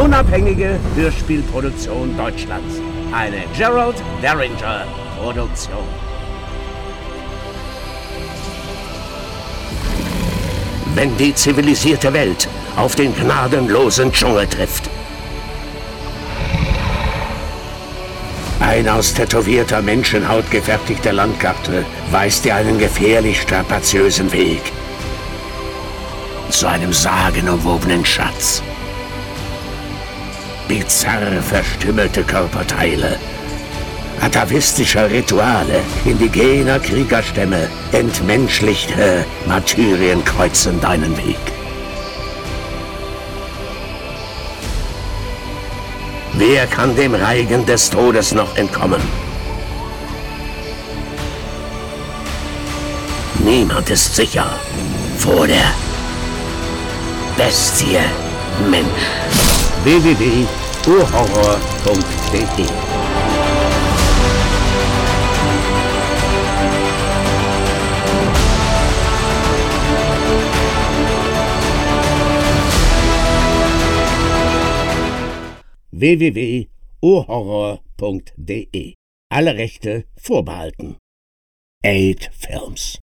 unabhängige Hörspielproduktion Deutschlands. Eine Gerald Derringer Produktion. Wenn die zivilisierte Welt auf den gnadenlosen Dschungel trifft. Ein aus tätowierter Menschenhaut gefertigter Landkarte weist dir einen gefährlich strapaziösen Weg zu einem sagenumwobenen Schatz. Bizarre verstümmelte Körperteile, atavistischer Rituale, indigener Kriegerstämme, entmenschlichte Martyrien kreuzen deinen Weg. Wer kann dem Reigen des Todes noch entkommen? Niemand ist sicher vor der Bestie Mensch. www.urhorror.de www.urhorror.de. Alle Rechte vorbehalten. 8 Films.